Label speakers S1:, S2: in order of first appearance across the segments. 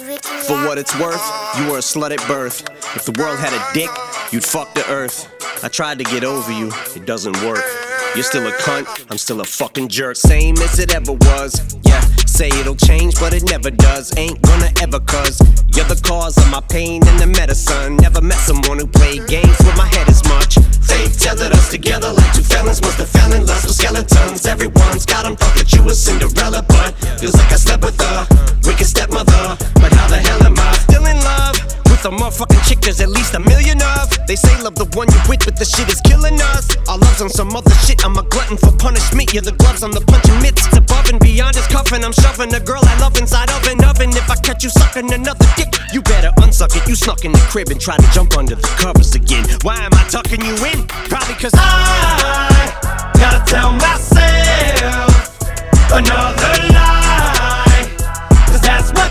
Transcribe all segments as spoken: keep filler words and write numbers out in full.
S1: For what it's worth, you were a slut at birth. If the world had a dick, you'd fuck the earth. I tried to get over you, it doesn't work. You're still a cunt, I'm still a fucking jerk. Same as it ever was, yeah. Say it'll change, but it never does. Ain't gonna ever, cause you're the cause of my pain and the medicine. Never met someone who played games with my head as much. They tethered us together like two felons must have fell in lust with skeletons. Everyone's got them, thought that you were Cinderella, but feels like I slept with a wicked stepmother. But how the hell am I still in love with a motherfucking chick there's at least a million of? They say love the one you with, but the shit is killing us. Our love's on some other shit, I'm a glutton for punishment. You're the gloves, I'm the punching mitts. It's above and beyond this cuffing, I'm shoving a girl I love inside of an oven. If I catch you sucking another dick, you better unsuck it. You snuck in the crib and tried to jump under the covers again. Why am I tucking you in? Probably cause I gotta tell myself another lie, cause that's what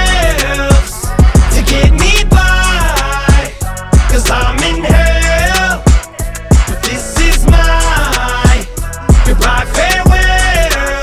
S1: helps to get me by. Cause I'm in hell, but this is my goodbye farewell.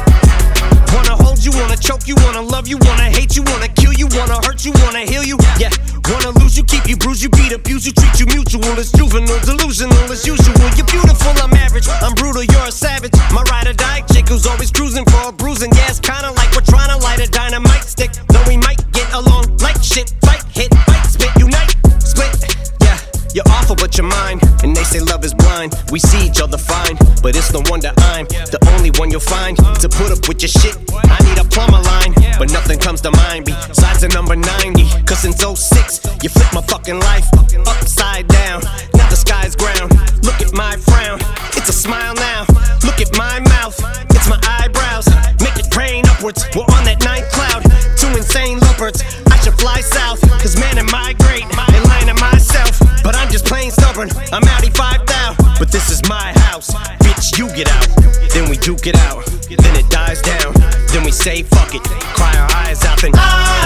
S1: Wanna hold you, wanna choke you, wanna love you, wanna hate you, wanna kill you, wanna hurt you, wanna heal you, yeah. Wanna lose you, keep you, bruise you, beat, abuse you, treat you mutual. It's juvenile, delusional as usual. You're beautiful, I'm average, I'm brutal, you're a savage. My ride or die chick who's always cruising for a bruising. Yeah, it's kinda like we're trying to light a dynamite stick. Though we might get along like shit. Fight, hit, bite, spit, unite, split. Yeah, you're awful but you're mine. And they say love is blind. We see each other fine, but it's no wonder I'm the only one you'll find to put up with your shit. I need a plumber line, but nothing comes to mind besides the number ninety. Cause since oh six, you flipped my fucking life upside down. Now the sky's ground. Look at my frown, it's a smile now. Look at my mouth, it's my eyebrows. Make it rain upwards, we're on that ninth cloud. Two insane lovebirds, I should fly south. Cause man, am I great, and lying to myself. But I'm just plain stubborn, I'm Audi five thou. But this is my house, bitch, you get out. Then we duke it out, then it dies down. Then we say fuck it, cry our eyes out. Then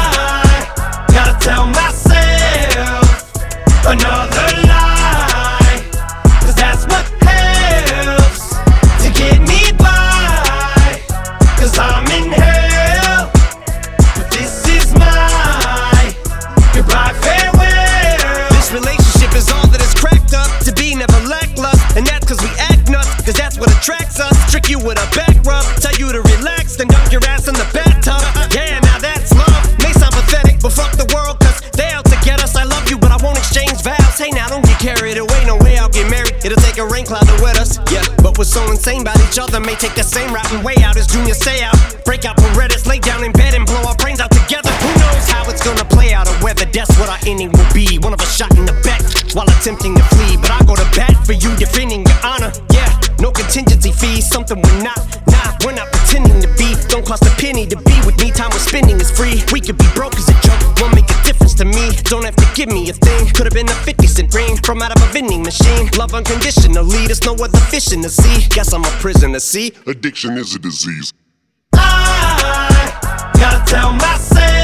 S1: I gotta tell myself another lie, cause that's what helps to get me by. Cause I'm in hell, but this is my goodbye farewell. This relationship is all that is cracked up to be, never lackluster. And that's cause we act nuts, cause that's what attracts us. Trick you with a back rub, tell you to relax, then dunk your ass in the bathtub. Yeah, now that's love. May sound pathetic, but fuck the world, cause they out to get us. I love you, but I won't exchange vows. Hey now, don't get carried away, no way I'll get married. It'll take a rain cloud to wet us. Yeah, but we're so insane about each other, may take the same route and way out as Junior say out. Break out Paredes, lay down in bed and blow our brains out together. Who knows how it's gonna play out or whether that's what our ending will be. One of us shot in the back while attempting to flee, but I go to bat for you, defending your honor. Yeah, no contingency fees, something we're not. Nah, we're not pretending to be. Don't cost a penny to be with me. Time we're spending is free. We could be broke as a joke, won't make a difference to me. Don't have to give me a thing. Could've been a fifty cent ring from out of a vending machine. Love unconditionally, there's no other fish in the sea. Guess I'm a prisoner, see?
S2: Addiction is a disease.
S1: I gotta tell myself